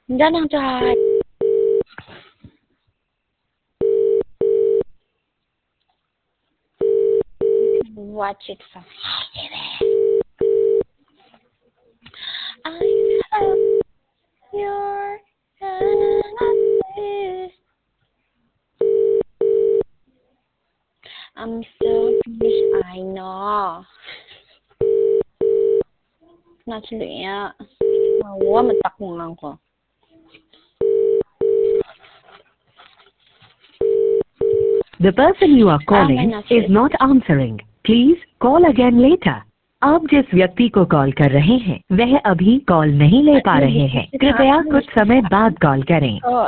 Dân hàng trời. Watch it from I love your eyes. I'm so finished. I know. Natuloy nga. Mawa, matakungan ko. The person you are calling is not answering. Please call again later. आप जिस व्यक्ति को call कर रहे हैं वह अभी call नहीं ले पा रहे हैं। कृपया कुछ समय बाद कॉल करें।